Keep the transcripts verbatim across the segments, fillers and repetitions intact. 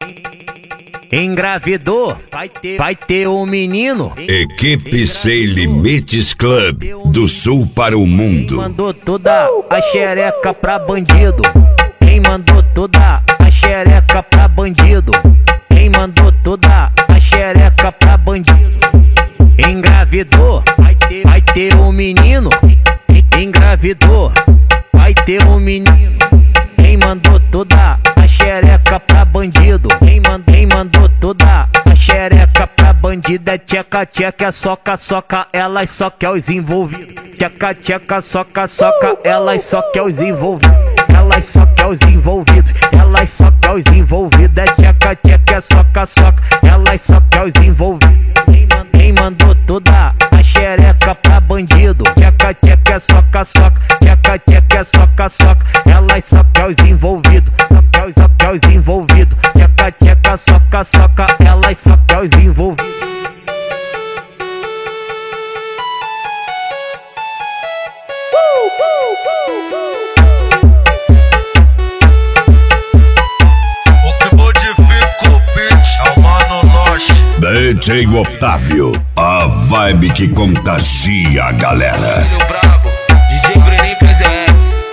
Engravidou, vai ter, vai ter um menino. Equipe Sem Limites Club, do sul para o mundo. Quem mandou toda a xereca pra bandido? Quem mandou toda a xereca pra bandido? Quem mandou toda a xereca pra bandido? Engravidou, vai ter, vai ter um menino. Engravidou, vai ter um menino. Quem mandou toda a xereca pra bandido? Quem, mand, quem mandou toda a xereca pra bandido? É tcheca, tcheca, soca, soca, elas só quer os envolvidos. Tcheca, tcheca, soca, soca, elas só quer os envolvidos. Elas só quer os envolvidos, elas só quer os envolvidos. É tcheca, tcheca, soca, soca, elas só quer os envolvidos. Quem, mand, quem mandou toda a xereca pra bandido? Tcheca, tcheca, soca, soca, tcheca, tcheca, soca, soca, elas só quer os envolvidos. Só quer os, só quer os envolvidos. Tcheca, tcheca, soca, soca, elas só quer os envolvidos. D J Otávio, a vibe que contagia a galera. D J Brenin P Z S.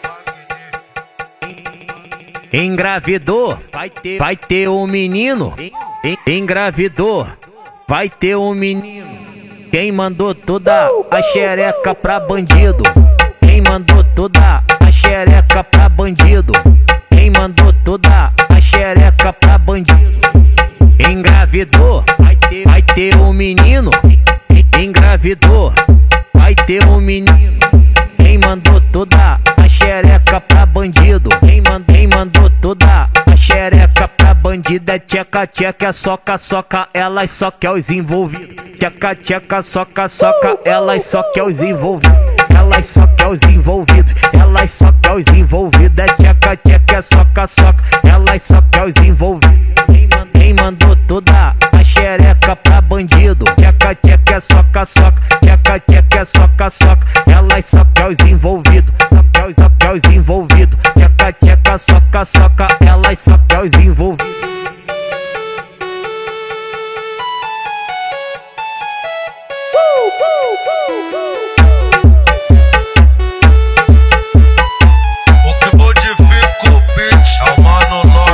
Engravidou, vai ter, vai ter um menino. Engravidou, vai ter um menino. Quem mandou toda a xereca pra bandido? Quem mandou toda a xereca pra bandido? Quem mandou toda a xereca pra bandido? Engravidou, vai ter, vai ter um menino. Engravidou, vai ter um menino. Quem mandou toda a xereca pra bandido? Quem, mand, quem mandou toda a xereca pra bandido? É tcheca, tcheca, soca, soca, elas só quer os envolvidos. Tcheca, tcheca, soca, soca, elas só quer os envolvidos. Elas só quer os envolvidos, elas só quer os envolvidos. É tcheca, tcheca, soca, soca, elas só quer os envolvidos. Quem mandou toda a xereca pra bandido? Tcheca, tcheca, soca, soca, tcheca, tcheca, soca, soca, elas só quer os envolvidos. Só quer os, só quer os envolvidos. Tcheca, tcheca, soca, soca, elas só quer os envolvidos.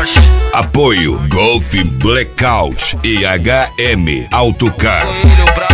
Apoio Golf Blackout e H M Autocar.